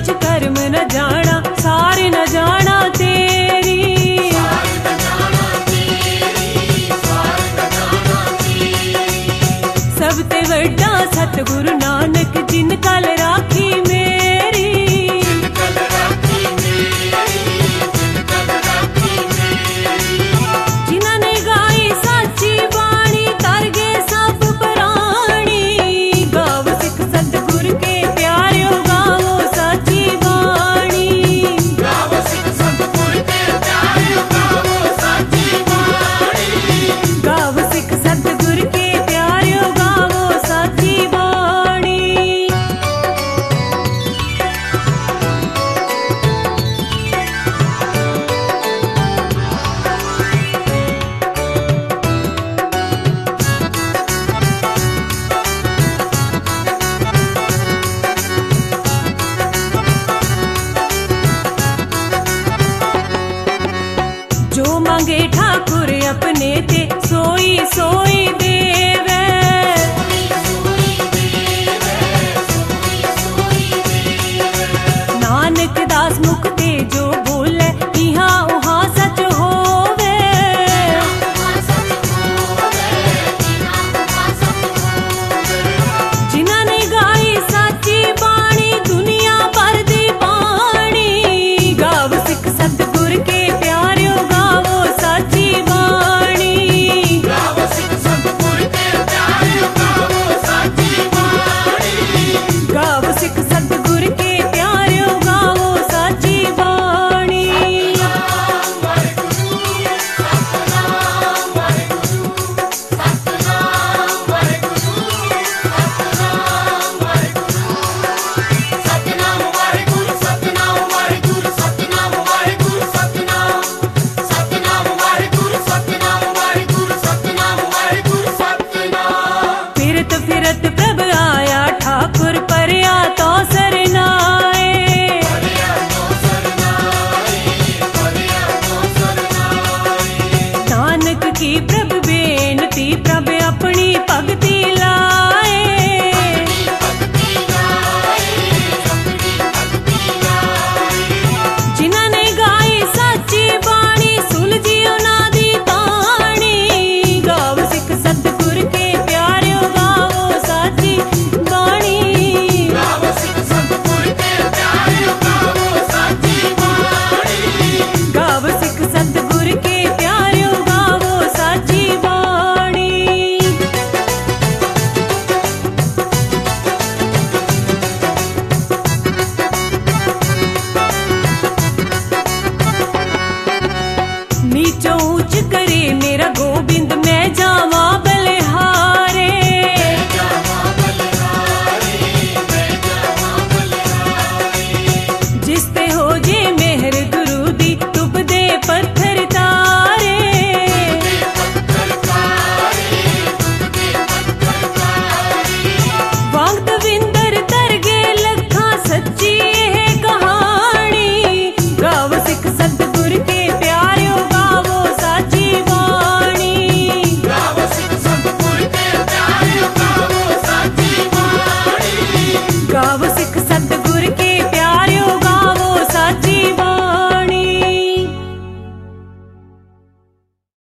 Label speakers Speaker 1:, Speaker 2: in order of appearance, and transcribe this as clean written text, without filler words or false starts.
Speaker 1: कुछ कर्म न जाना, सार न जाना तेरी। सब ते वड्डा सतगुरु नानक जिन कल राखी मेरी। जिन्होंने गाई साची बाणी कर गए सब प्राणी। गाव सिख सतगुरु के प्यारियो गावो साची बाणी। गाव सिख सतगुरु के प्यारियो गावो साची बाणी। गाव सिख सतगुरु के प्यारियो गावो साची बाणी। जो मांगे ठाकुर अपने ते सोई सोई